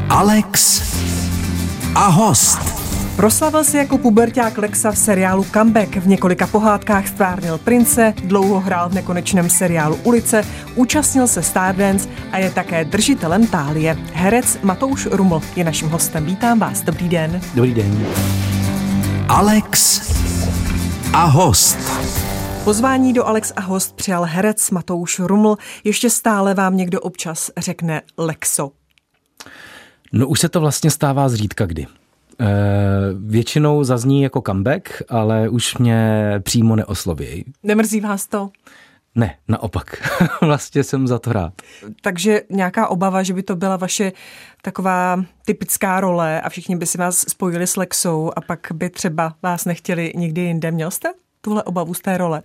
Alex a host. Proslavil se jako puberťák Lexa v seriálu Comeback, v několika pohádkách stvárnil prince, dlouho hrál v nekonečném seriálu Ulice, účastnil se Stardance a je také držitelem tálie. Herec Matouš Ruml je naším hostem. Vítám vás, dobrý den. Dobrý den. Alex a host. Pozvání do Alex a host přijal herec Matouš Ruml. Ještě stále vám někdo občas řekne Lexo? No už se to vlastně stává zřídka kdy. Většinou zazní jako comeback, ale už mě přímo neosloví. Nemrzí vás to? Ne, naopak. Vlastně jsem za to rád. Takže nějaká obava, že by to byla vaše taková typická role a všichni by si vás spojili s Lexou a pak by třeba vás nechtěli nikdy jinde. Měl jste tuhle obavu z té role?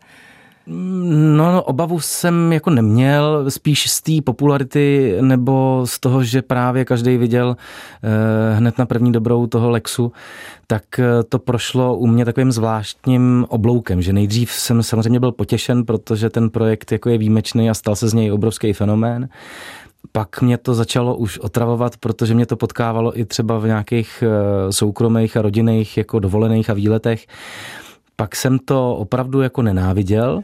No, obavu jsem jako neměl, spíš z té popularity nebo z toho, že právě každý viděl hned na první dobrou toho Lexu, tak to prošlo u mě takovým zvláštním obloukem, že nejdřív jsem samozřejmě byl potěšen, protože ten projekt jako je výjimečný a stal se z něj obrovský fenomén. Pak mě to začalo už otravovat, protože mě to potkávalo i třeba v nějakých soukromých a rodinných jako dovolených a výletech. Pak jsem to opravdu jako nenáviděl,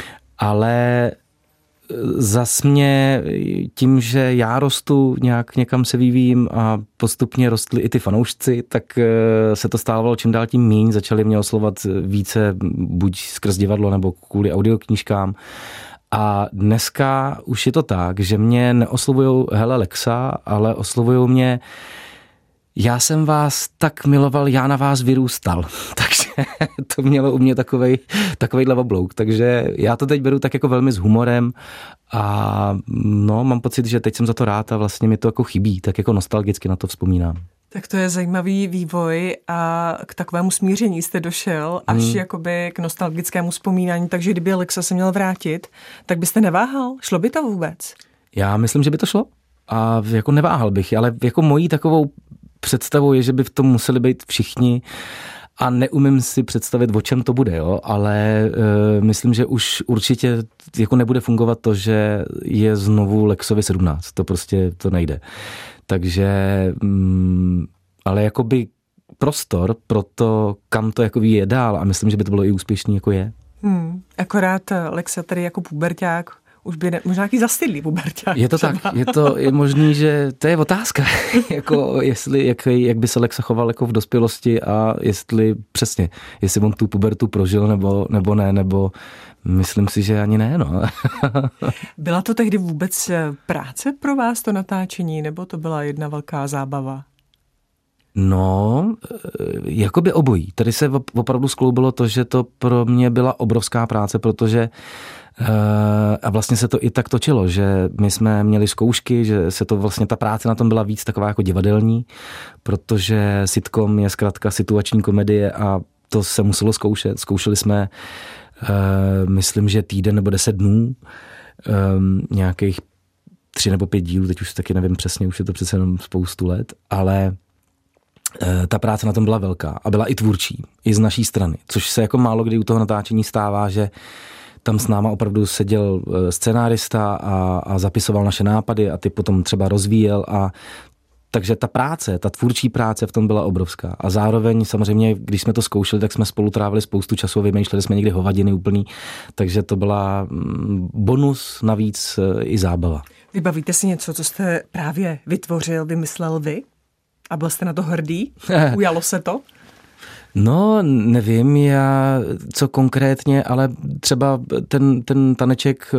ale zas mě tím, že já rostu, nějak někam se vyvíjím a postupně rostly i ty fanoušci, tak se to stávalo čím dál tím míň, začali mě oslovovat více buď skrz divadlo nebo kvůli audioknížkám. A dneska už je to tak, že mě neoslovujou hele Lexa, ale oslovují mě já jsem vás tak miloval, já na vás vyrůstal. Takže to mělo u mě takovejhle oblouk. Takže já to teď beru tak jako velmi s humorem a no, mám pocit, že teď jsem za to rád a vlastně mi to jako chybí, tak jako nostalgicky na to vzpomínám. Tak to je zajímavý vývoj a k takovému smíření jste došel až jakoby k nostalgickému vzpomínání, takže kdyby Lexa se měl vrátit, tak byste neváhal? Šlo by to vůbec? Já myslím, že by to šlo a jako neváhal bych, ale jako mojí takovou představou je, že by v tom museli být všichni a neumím si představit, o čem to bude, jo? Ale myslím, že už určitě jako nebude fungovat to, že je znovu Lexovi 17. To prostě to nejde. Takže, ale jakoby prostor pro to, kam to jako je dál a myslím, že by to bylo i úspěšný, jako je. Akorát Lexa tady jako puberťák už by možná nějaký zastydlý puberťák. Je to třeba. Tak, je možný, že to je otázka, jako jak by se Lexa choval jako v dospělosti a jestli on tu pubertu prožil nebo ne, nebo myslím si, že ani ne, no. Byla to tehdy vůbec práce pro vás to natáčení, nebo to byla jedna velká zábava? No, jakoby obojí. Tady se opravdu skloubilo to, že to pro mě byla obrovská práce, protože a vlastně se to i tak točilo, že my jsme měli zkoušky, že se to vlastně ta práce na tom byla víc taková jako divadelní, protože sitcom je zkrátka situační komedie a to se muselo zkoušet. Zkoušeli jsme, myslím, že týden nebo 10 dnů, nějakých 3 nebo 5 dílů, teď už taky nevím přesně, už je to přece jenom spoustu let, ale ta práce na tom byla velká a byla i tvůrčí, i z naší strany, což se jako málo kdy u toho natáčení stává, že tam s náma opravdu seděl scenárista a zapisoval naše nápady a ty potom třeba rozvíjel takže ta práce, ta tvůrčí práce v tom byla obrovská. A zároveň samozřejmě, když jsme to zkoušeli, tak jsme spolu trávili spoustu času, vymýšleli jsme někdy hovadiny úplný, takže to byla bonus, navíc i zábava. Vybavíte si něco, co jste právě vytvořil, vymyslel vy? A byl jste na to hrdý? Ujalo se to? No, nevím já, co konkrétně, ale třeba ten taneček,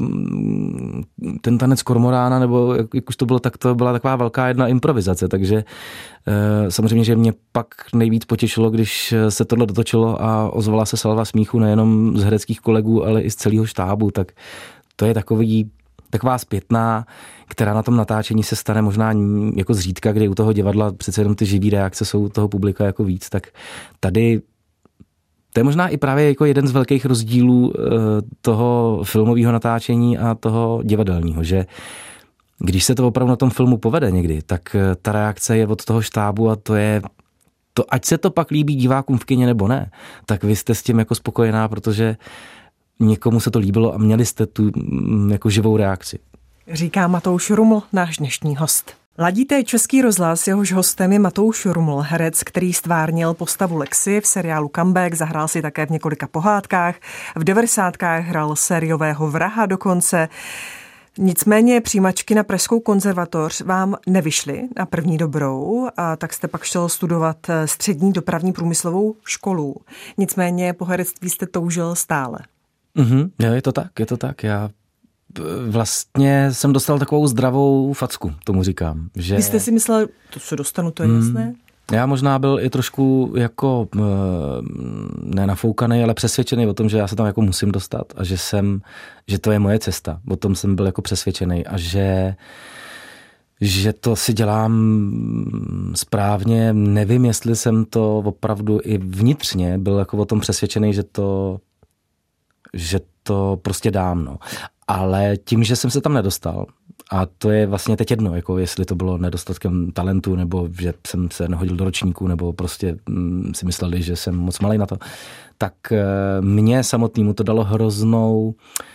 ten tanec kormorána, nebo jak už to bylo, tak to byla taková velká jedna improvizace, takže samozřejmě, že mě pak nejvíc potěšilo, když se tohle dotočilo a ozvala se salva smíchu nejenom z hereckých kolegů, ale i z celého štábu, tak to je taková zpětná, která na tom natáčení se stane možná jako zřídka, kdy u toho divadla přece jenom ty živý reakce jsou toho publika jako víc, tak tady to je možná i právě jako jeden z velkých rozdílů toho filmového natáčení a toho divadelního, že když se to opravdu na tom filmu povede někdy, tak ta reakce je od toho štábu a to je to, ať se to pak líbí divákům v kině nebo ne, tak vy jste s tím jako spokojená, protože někomu se to líbilo a měli jste tu jako živou reakci. Říká Matouš Ruml, náš dnešní host. Ladíte Český rozhlas, jehož hostem je Matouš Ruml, herec, který stvárnil postavu Lexi v seriálu Comeback, zahrál si také v několika pohádkách, v 90kách hrál sériového vraha dokonce. Nicméně přijímačky na Pražskou konzervatoř vám nevyšly na první dobrou, a tak jste pak šel studovat střední dopravní průmyslovou školu. Nicméně po herectví jste toužil stále. Jo, je to tak. Já vlastně jsem dostal takovou zdravou facku, tomu říkám. Že... Vy jste si myslel, to se dostanu, to je jasné? Já možná byl i trošku jako nenafoukaný, ale přesvědčený o tom, že já se tam jako musím dostat a že to je moje cesta. O tom jsem byl jako přesvědčený a že to si dělám správně. Nevím, jestli jsem to opravdu i vnitřně byl jako o tom přesvědčený, že to prostě dám, no. Ale tím, že jsem se tam nedostal, a to je vlastně teď jedno, jako jestli to bylo nedostatkem talentu, nebo že jsem se nehodil do ročníku, nebo prostě si mysleli, že jsem moc malej na to, tak mně samotnému to dalo hroznou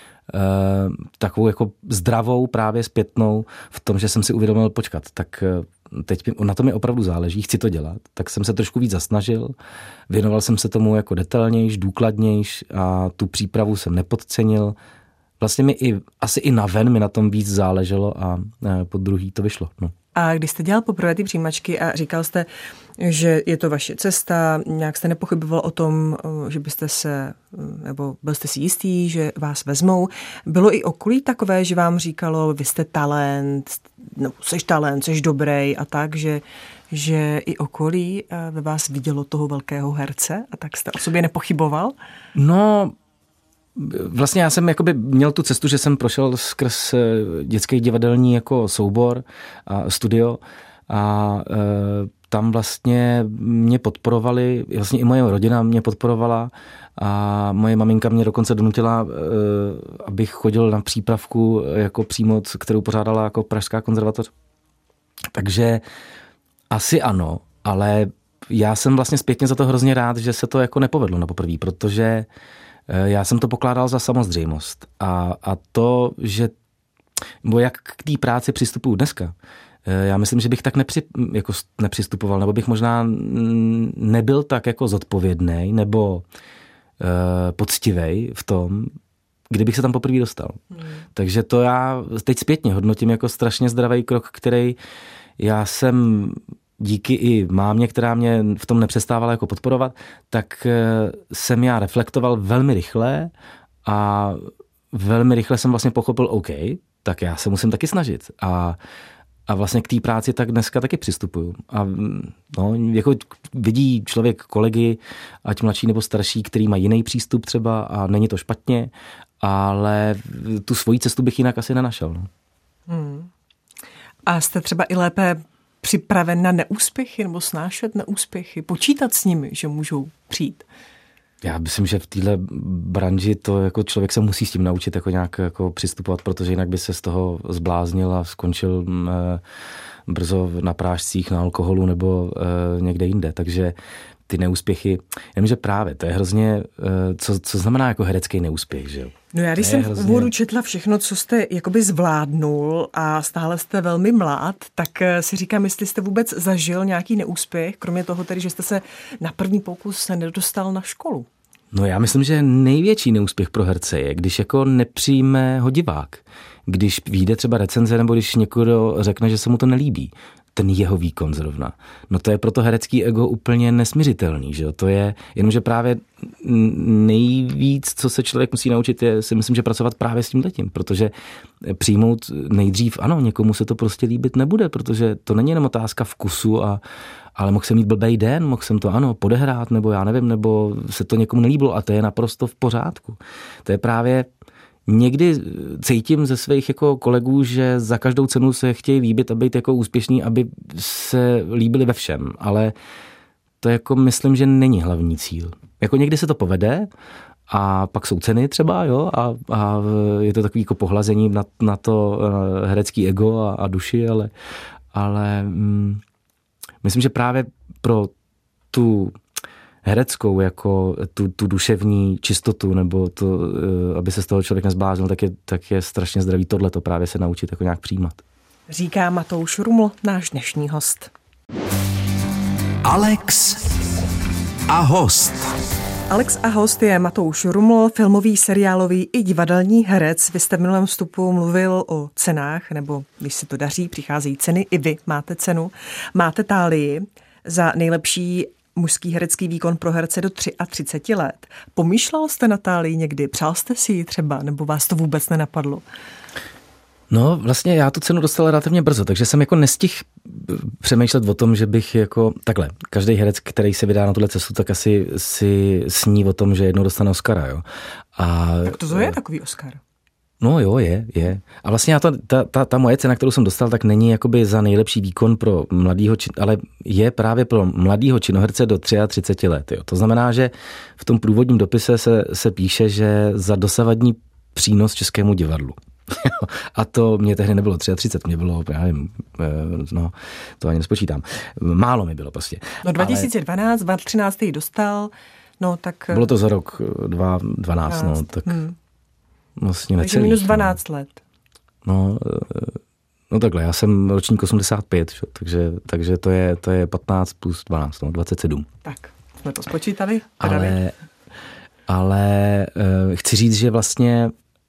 takovou jako zdravou právě zpětnou v tom, že jsem si uvědomil, počkat, tak teď na to mi opravdu záleží, chci to dělat, tak jsem se trošku víc zasnažil, věnoval jsem se tomu jako detailnějš, důkladnějš a tu přípravu jsem nepodcenil. Vlastně mi asi i naven mi na tom víc záleželo a po druhý to vyšlo. No. A když jste dělal poprvé ty přijímačky a říkal jste, že je to vaše cesta, nějak jste nepochyboval o tom, že byste nebo byl jste si jistý, že vás vezmou. Bylo i okolí takové, že vám říkalo, vy jste talent, no, seš talent, seš dobrý a tak, že i okolí ve vás vidělo toho velkého herce a tak jste o sobě nepochyboval? No, vlastně já jsem jakoby měl tu cestu, že jsem prošel skrz dětský divadelní jako soubor a studio a tam vlastně mě podporovali, vlastně i moje rodina mě podporovala a moje maminka mě dokonce donutila, abych chodil na přípravku jako přímo, kterou pořádala jako Pražská konzervatoř. Takže asi ano, ale já jsem vlastně zpětně za to hrozně rád, že se to jako nepovedlo na poprvé, protože já jsem to pokládal za samozřejmost. A to, že nebo jak k té práci přistupuju dneska, já myslím, že bych tak nepřistupoval, nebo bych možná nebyl tak jako zodpovědnej nebo poctivej v tom, kdybych se tam poprvé dostal. Takže to já teď zpětně hodnotím jako strašně zdravý krok, který já jsem díky i mámě, která mě v tom nepřestávala jako podporovat, tak jsem já reflektoval velmi rychle a velmi rychle jsem vlastně pochopil, OK, tak já se musím taky snažit. A vlastně k té práci tak dneska taky přistupuju. A no, jako vidí člověk kolegy, ať mladší nebo starší, který má jiný přístup třeba a není to špatně, ale tu svoji cestu bych jinak asi nenašel. No. A jste třeba i lépe připraven na neúspěchy nebo snášet neúspěchy, počítat s nimi, že můžou přijít? Já myslím, že v téhle branži to jako člověk se musí s tím naučit jako nějak jako přistupovat, protože jinak by se z toho zbláznil a skončil brzo na prášcích, na alkoholu nebo někde jinde. Takže ty neúspěchy, já vím, že právě to je hrozně, co znamená jako herecký neúspěch, že jo? No já když jsem v úvodu četla všechno, co jste jakoby zvládnul a stále jste velmi mlád, tak si říkám, jestli jste vůbec zažil nějaký neúspěch, kromě toho tedy, že jste se na první pokus se nedostal na školu. No já myslím, že největší neúspěch pro herce je, když jako nepřijme ho divák. Když vyjde třeba recenze nebo když někdo řekne, že se mu to nelíbí. Ten jeho výkon zrovna. No to je pro to herecký ego úplně nesmiřitelný, že jo? To je, jenomže právě nejvíc, co se člověk musí naučit, je si myslím, že pracovat právě s tímhletím, protože přijmout nejdřív, ano, někomu se to prostě líbit nebude, protože to není jenom otázka vkusu, ale mohl jsem mít blbej den, mohl jsem to, ano, podehrát, nebo já nevím, nebo se to někomu nelíbilo a to je naprosto v pořádku. To je právě někdy cítím ze svých jako kolegů, že za každou cenu se chtějí líbit a být jako úspěšný, aby se líbili ve všem, ale to jako myslím, že není hlavní cíl. Jako někdy se to povede a pak jsou ceny třeba, jo, a je to takový jako pohlazení na to herecký ego a duši, ale myslím, že právě pro tu hereckou, jako tu duševní čistotu, nebo to, aby se z toho člověk nezbláznil, tak je strašně zdravý tohleto právě se naučit jako nějak přijímat. Říká Matouš Ruml, náš dnešní host. Alex a host. Alex a host je Matouš Ruml, filmový, seriálový i divadelní herec. Vy jste v minulém vstupu mluvil o cenách, nebo když se to daří, přicházejí ceny, i vy máte cenu. Máte tálii za nejlepší mužský herecký výkon pro herce do 33 let. Pomýšlel jste na tálii někdy? Přál jste si ji třeba, nebo vás to vůbec nenapadlo? No vlastně já tu cenu dostal relativně brzo, takže jsem jako nestihl přemýšlet o tom, že bych jako takhle, každý herec, který se vydá na tuhle cestu, tak asi si sní o tom, že jednou dostane Oscara, jo. Tak to je takový Oscar. No jo, je. A vlastně ta moje cena, kterou jsem dostal, tak není jakoby za nejlepší výkon pro mladýho, ale je právě pro mladýho činoherce do 33 let, jo. To znamená, že v tom průvodním dopise se píše, že za dosavadní přínos českému divadlu. A to mě tehdy nebylo 33, mě bylo, já nevím, no, to ani nespočítám. Málo mi bylo prostě. No 2012, 2013 ji dostal, no tak... Bylo to za rok 2012, no, tak vlastně necelý. Takže minus 12 let. No takhle, já jsem ročník 85, takže to je 15 plus 12, no, 27. Tak, jsme to spočítali. Ale chci říct, že vlastně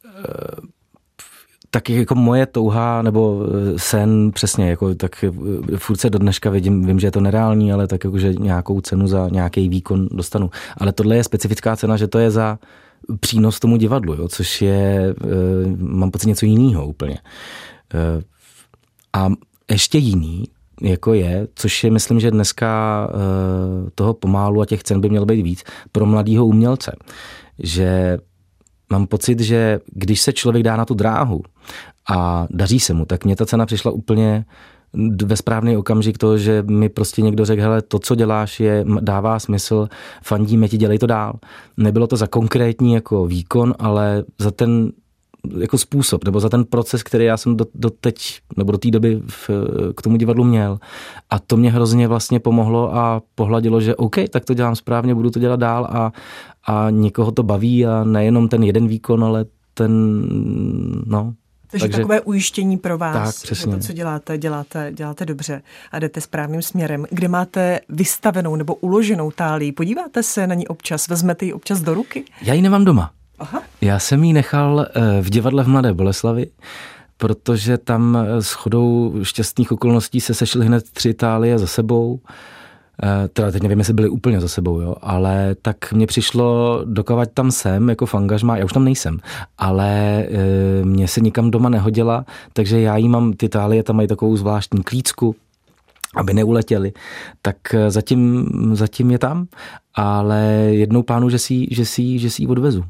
tak jako moje touha nebo sen přesně, jako, tak furt se do dneška vím, že je to nereální, ale tak jako, že nějakou cenu za nějaký výkon dostanu. Ale tohle je specifická cena, že to je za přínos tomu divadlu, jo, což je, mám pocit, něco jiného úplně. A ještě jiný, jako je, což je, myslím, že dneska toho pomálu a těch cen by mělo být víc pro mladýho umělce. Že mám pocit, že když se člověk dá na tu dráhu a daří se mu, tak mně ta cena přišla úplně ve správný okamžik toho, že mi prostě někdo řekl, hele, to, co děláš, dává smysl, fandíme ti, dělej to dál. Nebylo to za konkrétní jako výkon, ale za ten jako způsob, nebo za ten proces, který já jsem do teď, nebo do té doby k tomu divadlu měl. A to mě hrozně vlastně pomohlo a pohladilo, že OK, tak to dělám správně, budu to dělat dál a někoho to baví a nejenom ten jeden výkon, ale ten, no. Takže takové ujištění pro vás, tak, přesně. Že to, co děláte dobře a jdete správným směrem. Kde máte vystavenou nebo uloženou tálii? Podíváte se na ní občas, vezmete ji občas do ruky? Já ji nemám doma. Aha. Já jsem ji nechal v divadle v Mladé Boleslavi, protože tam shodou šťastných okolností se sešly hned 3 tálie za sebou. Teda teď nevím, jestli byly úplně za sebou, jo, ale tak mně přišlo, dokovat tam jsem, jako fangažma, já už tam nejsem, ale mě se nikam doma nehodila, takže já jí mám, ty tálie tam mají takovou zvláštní klícku, aby neuletěli, tak zatím je tam, ale jednou plánu, že si ji odvezu.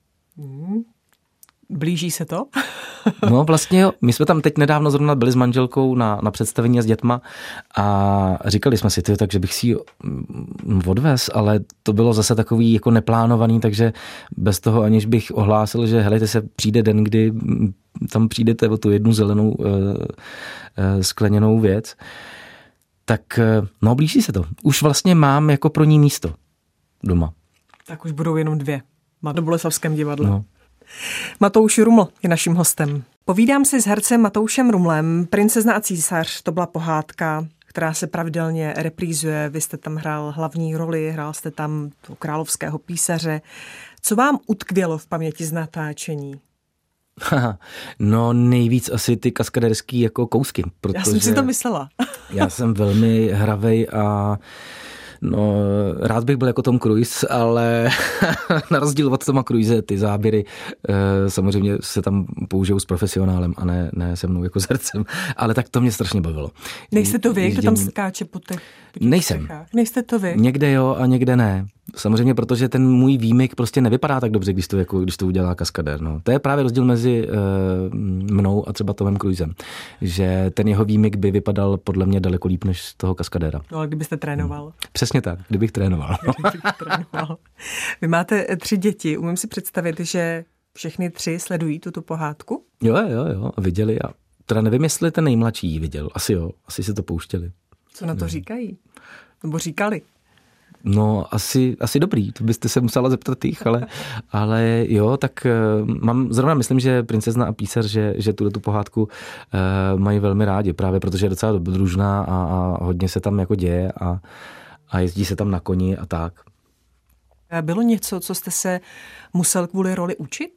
Blíží se to? No vlastně jo, my jsme tam teď nedávno zrovna byli s manželkou na představení s dětma a říkali jsme si, takže bych si ji odvez, ale to bylo zase takový jako neplánovaný, takže bez toho, aniž bych ohlásil, že helejte se, přijde den, kdy tam přijdete o tu jednu zelenou skleněnou věc, tak no blíží se to. Už vlastně mám jako pro ní místo doma. Tak už budou jenom 2. Na Boleslavském divadle. No. Matouš Ruml je naším hostem. Povídám si s hercem Matoušem Rumlem. Princezna a císař, to byla pohádka, která se pravidelně reprízuje. Vy jste tam hrál hlavní roli, hrál jste tam královského písaře. Co vám utkvělo v paměti z natáčení? No nejvíc asi ty kaskaderský jako kousky. Protože já jsem si to myslela. Já jsem velmi hravej a no, rád bych byl jako Tom Cruise, ale na rozdíl od Toma Cruise ty záběry samozřejmě se tam použijou s profesionálem a ne se mnou jako s hercem, ale tak to mě strašně bavilo. Nejste to vy, kdo tam skáče po těch Nejsem. střechách? Nejste to vy? Někde jo a někde ne. Samozřejmě, protože ten můj výmyk prostě nevypadá tak dobře, když to udělá kaskadér. No. To je právě rozdíl mezi mnou a třeba Tomem Cruisem, že ten jeho výmyk by vypadal podle mě daleko líp než toho kaskadéra. No ale kdybyste trénoval. Přesně tak, kdybych trénoval. Vy máte 3 děti, umím si představit, že všechny 3 sledují tuto pohádku? Jo, viděli a teda nevím, jestli ten nejmladší ji viděl. Asi jo, asi si to pouštěli. Co na to říkají? Nebo říkali? No, asi dobrý, to byste se musela zeptat jich, ale jo, tak zrovna myslím, že Princezna a písař, že tu pohádku mají velmi rádi, právě protože je docela dobrodružná a hodně se tam jako děje a jezdí se tam na koni a tak. Bylo něco, co jste se musel kvůli roli učit?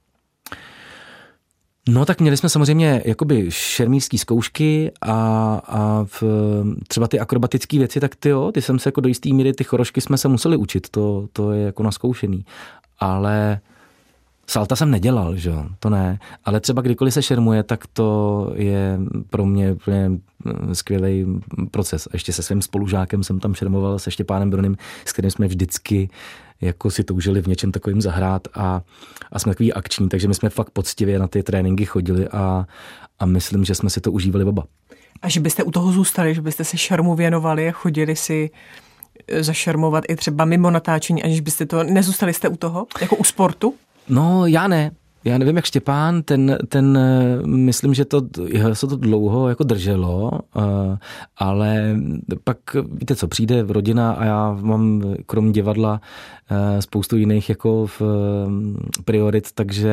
No tak měli jsme samozřejmě jakoby šermířský zkoušky a třeba ty akrobatické věci, tak ty jsem se jako do jistý míry, ty chorošky jsme se museli učit, to je jako naskoušený. Ale salta jsem nedělal, že jo, to ne. Ale třeba kdykoliv se šermuje, tak to je pro mě úplně skvělý proces. A ještě se svým spolužákem jsem tam šermoval, se Štěpánem Bronym, s kterým jsme vždycky jako si toužili v něčem takovým zahrát a jsme takový akční, takže my jsme fakt poctivě na ty tréninky chodili a myslím, že jsme si to užívali oba. A že byste u toho zůstali, že byste se šermu věnovali a chodili si zašermovat i třeba mimo natáčení, aniž byste to, nezůstali jste u toho, jako u sportu? No, já ne. Já nevím, jak Štěpán, ten myslím, že se to dlouho jako drželo, ale pak, víte co, přijde rodina a já mám krom divadla spoustu jiných jako priorit,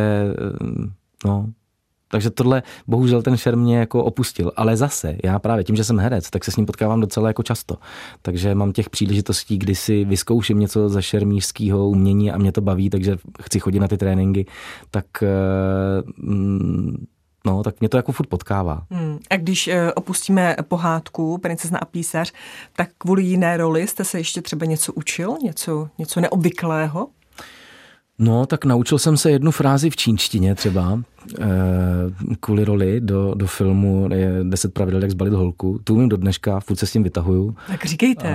takže tohle, bohužel ten šerm mě jako opustil, ale zase, já právě tím, že jsem herec, tak se s ním potkávám docela jako často, takže mám těch příležitostí, kdy si vyzkouším něco ze šermířského umění a mě to baví, takže chci chodit na ty tréninky, tak mě to jako furt potkává. A když opustíme pohádku Princezna a písař, tak kvůli jiné roli jste se ještě třeba něco učil, něco neobvyklého? No, tak naučil jsem se jednu frázi v čínštině třeba, kvůli roli do filmu 10 pravidel, jak zbalit holku. Tu umím do dneška, furt se s tím vytahuju. Tak říkejte.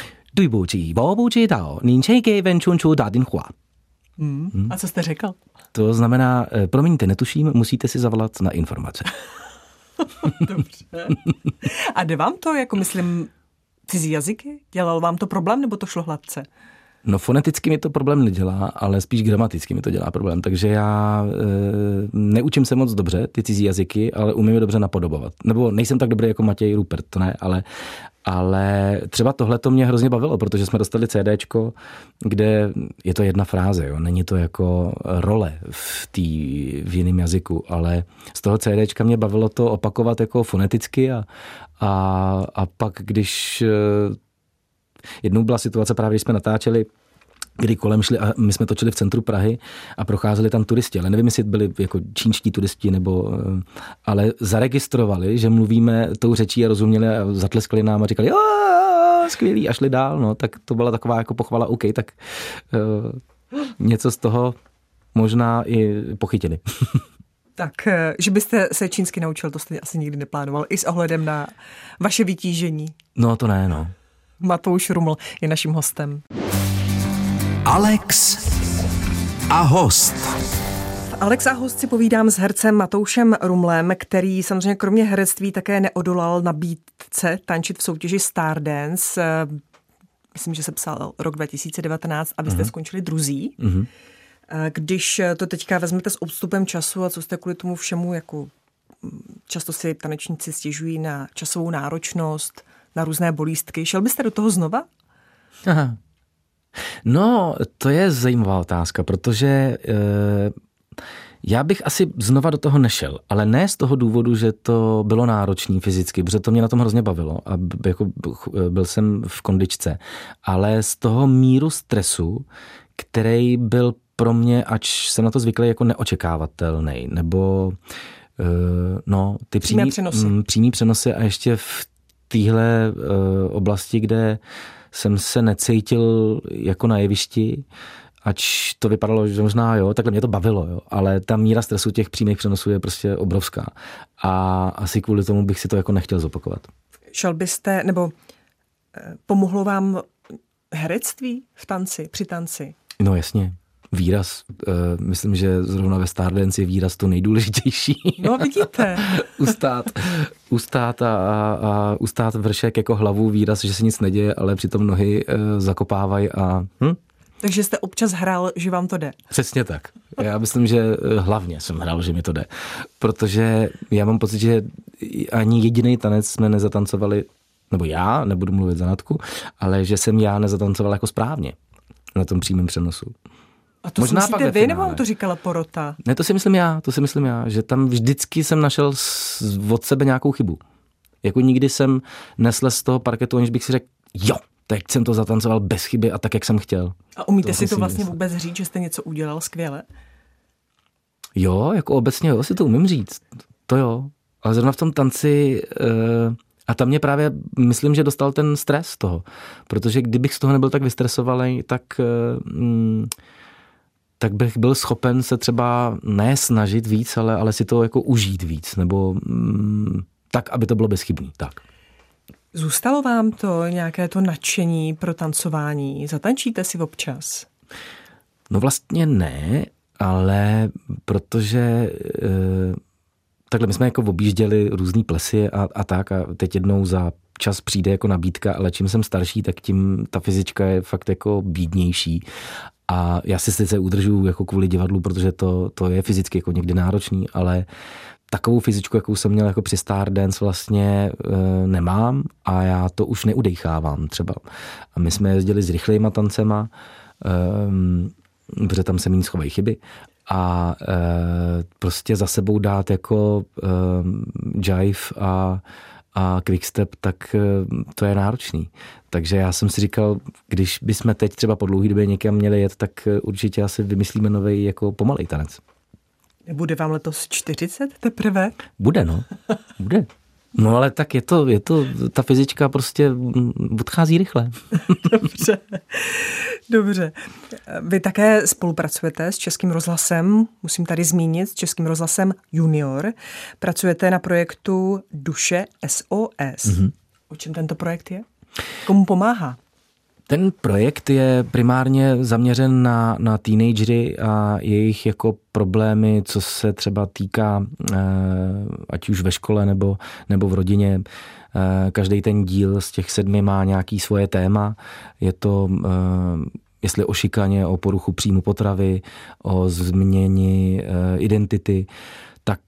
A co jste řekl? To znamená, promiňte, netuším, musíte si zavolat na informace. Dobře. A jde vám to, jako myslím, cizí jazyky? Dělal vám to problém, nebo to šlo hladce? No foneticky mi to problém nedělá, ale spíš gramaticky mi to dělá problém. Takže já neučím se moc dobře ty cizí jazyky, ale umím je dobře napodobovat. Nebo nejsem tak dobrý jako Matěj Rupert, to ne, ale třeba tohle to mě hrozně bavilo, protože jsme dostali CDčko, kde je to jedna fráze, jo? Není to jako role v jiném jazyku, ale z toho CDčka mě bavilo to opakovat jako foneticky a pak když jednou byla situace právě, když jsme natáčeli, kdy kolem šli a my jsme točili v centru Prahy a procházeli tam turisti, ale nevím, jestli byli jako čínští turisti, ale zaregistrovali, že mluvíme tou řečí a rozuměli a zatleskali nám a říkali skvělý a šli dál, no, tak to byla taková jako pochvala, OK, tak něco z toho možná i pochytili. Tak, že byste se čínsky naučil, to jste asi nikdy neplánoval, i s ohledem na vaše vytížení. No to ne, no. Matouš Ruml je naším hostem. Alex a host. Alex a host si povídám s hercem Matoušem Rumlem, který samozřejmě kromě herectví také neodolal nabídce tančit v soutěži Stardance. Myslím, že se psal rok 2019 a vy jste skončili druzí. Když to teďka vezmete s odstupem času a co jste kvůli tomu všemu, jako často si tanečníci stěžují na časovou náročnost, na různé bolístky. Šel byste do toho znova? Aha. No, to je zajímavá otázka, protože já bych asi znova do toho nešel, ale ne z toho důvodu, že to bylo náročné fyzicky, protože to mě na tom hrozně bavilo a jako byl jsem v kondičce, ale z toho míru stresu, který byl pro mě, ač jsem na to zvyklý, jako neočekávatelný, nebo ty přímý přenosy a ještě v téhle oblasti, kde jsem se necítil jako na jevišti, ač to vypadalo, že možná takhle mě to bavilo, ale ta míra stresu těch přímých přenosů je prostě obrovská a asi kvůli tomu bych si to jako nechtěl zopakovat. Šel byste, nebo pomohlo vám herectví v tanci, při tanci? No jasně. Výraz, myslím, že zrovna ve Stardance je výraz to nejdůležitější. No vidíte. ustát a ustát vršek jako hlavu, výraz, že se nic neděje, ale přitom nohy zakopávají a... Takže jste občas hrál, že vám to jde. Přesně tak. Já myslím, že hlavně jsem hrál, že mi to jde. Protože já mám pocit, že ani jediný tanec jsme nezatancovali nebo já, nebudu mluvit za Natku, ale že jsem já nezatancoval jako správně na tom přímém přenosu. A to možná si myslíte vy, nebo vám to říkala porota? Ne, to si myslím já, že tam vždycky jsem našel od sebe nějakou chybu. Jako nikdy jsem neslez z toho parketu, aniž bych si řekl, jo, teď jsem to zatancoval bez chyby a tak, jak jsem chtěl. A umíte si to vlastně vůbec říct, že jste něco udělal skvěle? Jo, jako obecně jo, si to umím říct. To jo. Ale zrovna v tom tanci... A tam mě právě, myslím, že dostal ten stres toho. Protože kdybych z toho nebyl tak vystresovaný, tak bych byl schopen se třeba ne snažit víc, ale si to jako užít víc. Nebo tak, aby to bylo bezchybný. Tak. Zůstalo vám to nějaké to nadšení pro tancování? Zatančíte si občas? No vlastně ne, ale protože... Takhle my jsme jako objížděli různý plesy a tak a teď jednou za čas přijde jako nabídka, ale čím jsem starší, tak tím ta fyzička je fakt jako bídnější a já si sice udržuju jako kvůli divadlu, protože to je fyzicky jako někdy náročný, ale takovou fyzičku, jakou jsem měl jako při Stardance vlastně nemám a já to už neudejchávám třeba. A my jsme jezdili s rychlejma tancema, protože tam se méně schovají chyby. A prostě za sebou dát jako jive a quickstep, tak to je náročný. Takže já jsem si říkal, když bychom teď třeba po dlouhé době někam měli jet, tak určitě asi vymyslíme novej jako pomalej tanec. Bude vám letos 40 teprve? Bude, no. Bude. No ale tak je to, ta fyzička prostě odchází rychle. Dobře. Vy také spolupracujete s Českým rozhlasem, musím tady zmínit, s Českým rozhlasem Junior. Pracujete na projektu Duše SOS. Mm-hmm. O čem tento projekt je? Komu pomáhá? Ten projekt je primárně zaměřen na teenagery a jejich jako problémy, co se třeba týká ať už ve škole nebo v rodině. Každý ten díl z těch 7 má nějaký svoje téma. Je to jestli o šikaně, o poruchu příjmu potravy, o změně identity, tak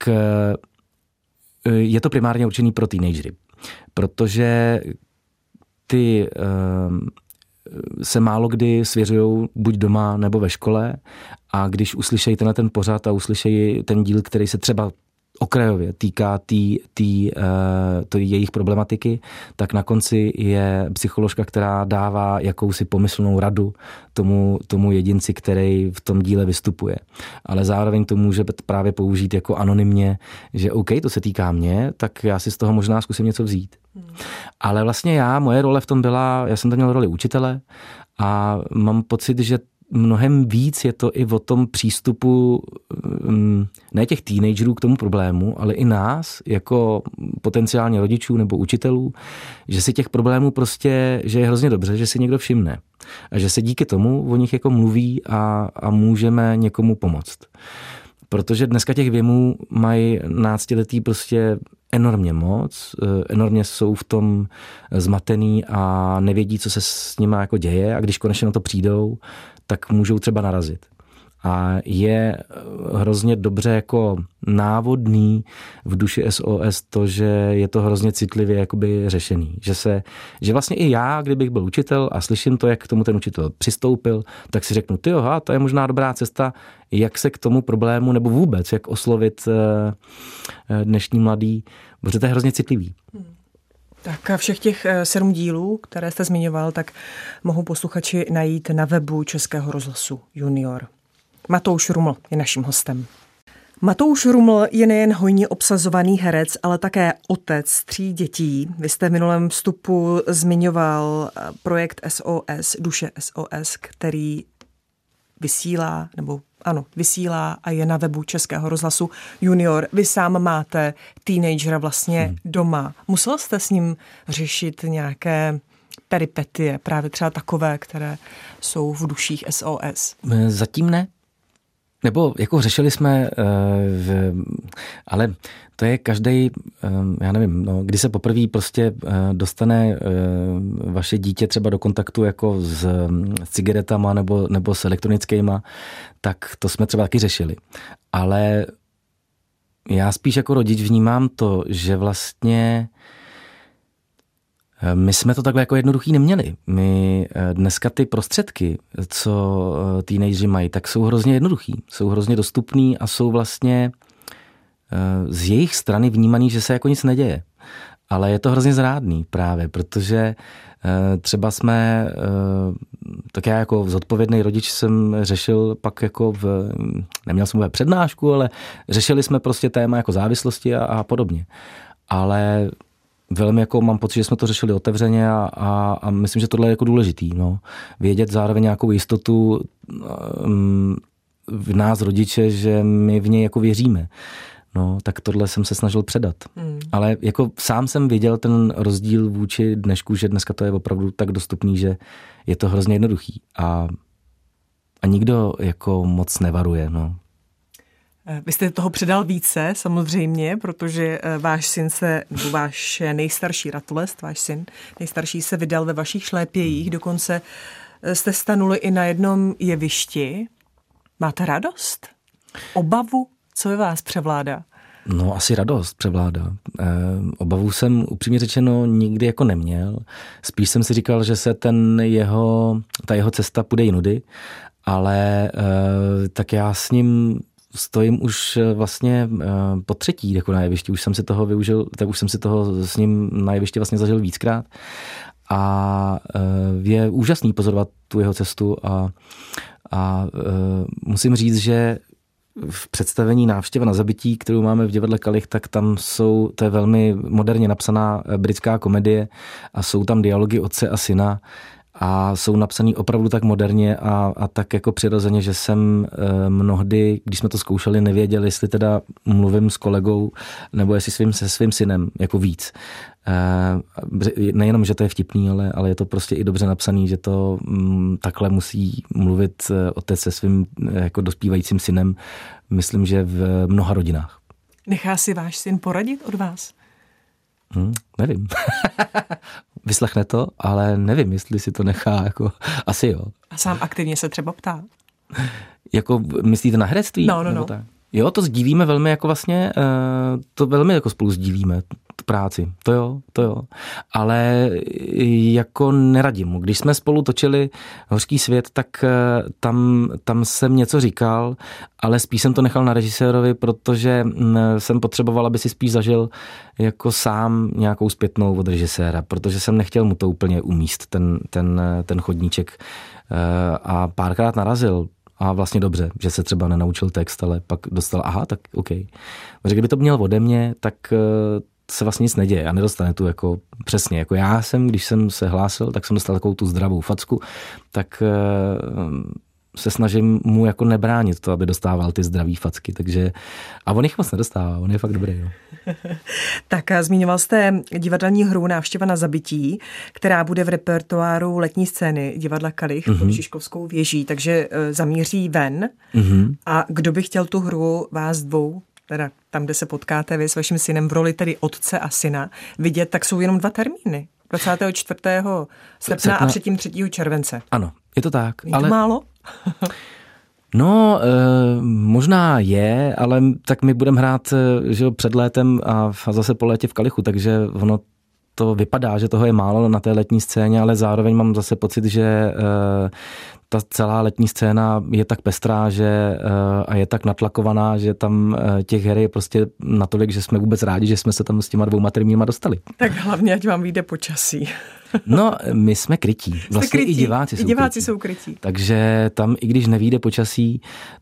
je to primárně určený pro teenagery. Protože ty se málo kdy svěřují buď doma nebo ve škole a když uslyšejí ten pořad a uslyšejí ten díl, který se třeba okrajově týká jejich problematiky, tak na konci je psycholožka, která dává jakousi pomyslnou radu tomu jedinci, který v tom díle vystupuje. Ale zároveň to může právě použít jako anonymně, že OK, to se týká mě, tak já si z toho možná zkusím něco vzít. Ale vlastně moje role v tom byla, já jsem tam měl roli učitele a mám pocit, že mnohem víc je to i o tom přístupu ne těch teenagerů k tomu problému, ale i nás, jako potenciálně rodičů nebo učitelů, že si těch problémů prostě, že je hrozně dobře, že si někdo všimne. A že se díky tomu o nich jako mluví a můžeme někomu pomoct. Protože dneska těch věmů mají 12letí prostě enormně moc, enormně jsou v tom zmatený a nevědí, co se s nima jako děje a když konečně na to přijdou, tak můžou třeba narazit. A je hrozně dobře jako návodný v Duši SOS to, že je to hrozně citlivě jakoby řešený. Že vlastně i já, kdybych byl učitel a slyším to, jak k tomu ten učitel přistoupil, tak si řeknu, to je možná dobrá cesta, jak se k tomu problému, nebo vůbec, jak oslovit dnešní mladý, protože to je hrozně citlivý. Tak všech těch 7 dílů, které jste zmiňoval, tak mohou posluchači najít na webu Českého rozhlasu Junior. Matouš Ruml je naším hostem. Matouš Ruml je nejen hojně obsazovaný herec, ale také otec 3 dětí. Vy jste v minulém vstupu zmiňoval projekt SOS, Duše SOS, který vysílá a je na webu Českého rozhlasu Junior. Vy sám máte teenagera vlastně doma. Musel jste s ním řešit nějaké peripetie, právě třeba takové, které jsou v Duších SOS? Zatím ne. Nebo jako řešili jsme, ale to je každej, já nevím, kdy se poprvé prostě dostane vaše dítě třeba do kontaktu jako s cigaretama nebo s elektronickýma, tak to jsme třeba taky řešili. Ale já spíš jako rodič vnímám to, že vlastně My jsme to takhle jako jednoduchý neměli. My dneska ty prostředky, co teenageři mají, tak jsou hrozně jednoduchý, jsou hrozně dostupný a jsou vlastně z jejich strany vnímaný, že se jako nic neděje. Ale je to hrozně zrádný právě, protože třeba jsme, tak já jako zodpovědný rodič jsem řešil pak jako neměl jsem přednášku, ale řešili jsme prostě téma jako závislosti a podobně. Ale velmi jako mám pocit, že jsme to řešili otevřeně a myslím, že tohle je jako důležitý. No. Vědět zároveň nějakou jistotu v nás rodiče, že my v něj jako věříme. No, tak tohle jsem se snažil předat. Ale jako sám jsem viděl ten rozdíl vůči dnešku, že dneska to je opravdu tak dostupný, že je to hrozně jednoduchý. A nikdo jako moc nevaruje, no. Vy jste toho předal více, samozřejmě, protože váš syn váš nejstarší Ratolest, váš syn nejstarší se vydal ve vašich šlépějích, dokonce jste stanuli i na jednom jevišti. Máte radost? Obavu? Co ve vás převládá? No, asi radost převládá. Obavu jsem upřímně řečeno nikdy jako neměl. Spíš jsem si říkal, že se ta jeho cesta půjde jinudy, ale tak já s ním stojím už vlastně po třetí jako na jevišti. Už jsem si toho využil, tak už jsem si toho s ním na jevišti vlastně zažil víckrát. A je úžasný pozorovat tu jeho cestu a musím říct, že v představení Návštěva na zabití, kterou máme v divadle Kalich, tak tam to je velmi moderně napsaná britská komedie a jsou tam dialogy otce a syna a jsou napsaný opravdu tak moderně a tak jako přirozeně, že jsem mnohdy, když jsme to zkoušeli, nevěděl, jestli teda mluvím s kolegou nebo jestli se svým synem jako víc. Nejenom, že to je vtipný, ale je to prostě i dobře napsaný, že to takhle musí mluvit otec se svým jako dospívajícím synem, myslím, že v mnoha rodinách. Nechá si váš syn poradit od vás? Nevím. Vyslechne to, ale nevím, jestli si to nechá, jako asi jo. A sám aktivně se třeba ptá? Jako myslíte na herectví? No. Tak? Jo, to sdílíme velmi jako vlastně, to velmi jako spolu sdílíme, tu práci, to jo, ale jako neradím mu. Když jsme spolu točili Hořký svět, tak tam jsem něco říkal, ale spíš jsem to nechal na režisérovi, protože jsem potřeboval, aby si spíš zažil jako sám nějakou zpětnou od režiséra, protože jsem nechtěl mu to úplně umíst, ten chodníček a párkrát narazil. A vlastně dobře, že se třeba nenaučil text, ale pak dostal, tak OK. Protože kdyby to měl ode mě, tak se vlastně nic neděje a nedostane tu jako přesně. Jako já jsem, když jsem se hlásil, tak jsem dostal takovou tu zdravou facku, tak se snažím mu jako nebránit to, aby dostával ty zdravý facky, takže a on jich moc nedostává, on je fakt dobrý. No. Tak zmiňoval jste divadelní hru Návštěva na zabití, která bude v repertoáru letní scény divadla Kalich pod Žižkovskou věží, takže zamíří ven. A kdo by chtěl tu hru vás dvou, teda tam, kde se potkáte vy s vaším synem v roli tedy otce a syna, vidět, tak jsou jenom 2 termíny. 24. srpna a předtím 3. července. Ano, je to tak. Je to málo? No, možná je, ale tak my budeme hrát že před létem a zase po létě v Kalichu, takže ono to vypadá, že toho je málo na té letní scéně, ale zároveň mám zase pocit, že ta celá letní scéna je tak pestrá, a je tak natlakovaná, že tam těch her je prostě natolik, že jsme vůbec rádi, že jsme se tam s těma 2 termínama dostali. Tak hlavně, ať vám vyjde počasí. No, my jsme krytí. Vlastně krytí. I diváci jsou krytí. Takže tam, i když nevyjde počasí,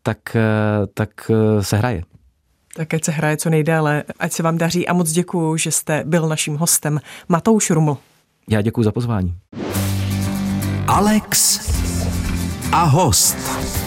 tak se hraje. Tak ať se hraje co nejdéle, ať se vám daří a moc děkuju, že jste byl naším hostem. Matouš Ruml. Já děkuju za pozvání. Alex a host.